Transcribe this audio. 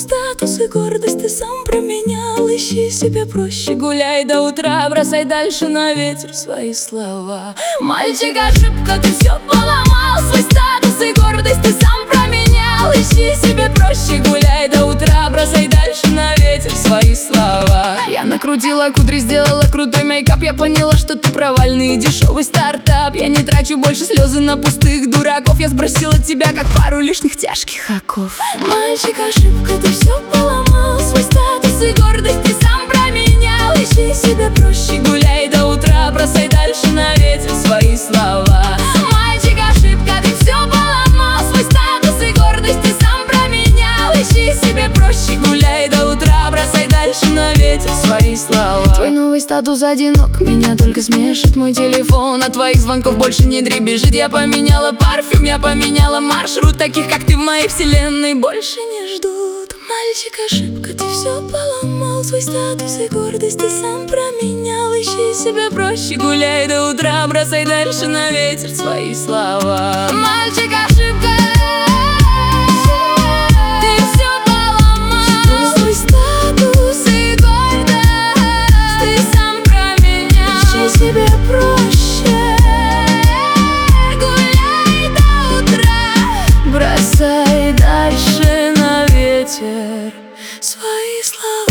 статус и гордость ты сам променял. Ищи себе проще, гуляй до утра, бросай дальше на ветер свои слова. Мальчик, ошибка, ты все поломал. Свой статус и гордость ты сам променял. Ищи себе проще, гуляй до утра, бросай дальше на ветер свои слова. Я накрутила кудри, сделала крутой мейкап. Я поняла, что ты провальный и дешевый стартап. Я не трачу больше слезы на пустых дураков. Я сбросила тебя, как пару лишних тяжких оков. Мальчик, ошибка, ты все поломал. Свой статус и гордость ты сам променял. Ищи себе проще, гуляй до утра, бросай дальше на ветер свои слова. Мальчик, ошибка, ты все поломал. Свой статус и гордость ты сам променял. Ищи себе проще, гуляй до утра, бросай дальше на ветер свои слова. Твой новый статус одинок, меня только смешит мой телефон. От твоих звонков больше не дребезжит. Я поменяла парфюм, я поменяла маршрут. Таких, как ты, в моей вселенной больше не ждут. Мальчик, ошибка, ты все поломал. Свой статус и гордость ты сам променял. Ищи себе проще, гуляй до утра, бросай дальше на ветер свои слова. Мальчик, ошибка, ты все поломал. Свой статус и гордость ты сам променял. Ищи себе проще, гуляй до утра, бросай дальше на ветер свои слова.